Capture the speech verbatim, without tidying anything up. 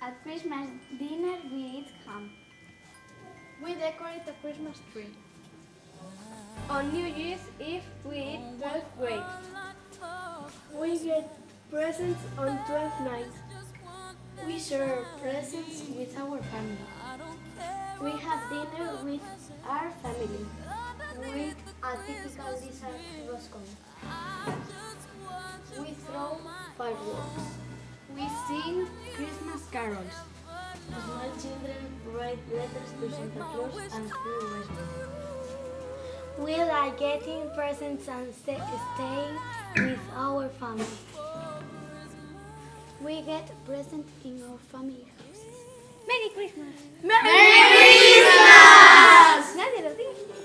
At Christmas dinner we eat ham. We decorate a Christmas tree. On New Year's Eve, we eat twelve grapes. We get presents on twelfth night. We share presents with our family. We have dinner with our family. We eat a typical dessert roscoe. We throw fireworks. We sing Christmas carols. Small children write letters to Santa Claus and through Christmas. We like getting presents and sta- staying with our family. We get presents in our family houses. Merry Christmas! ¡Merry Christmas! Nadie lo dice.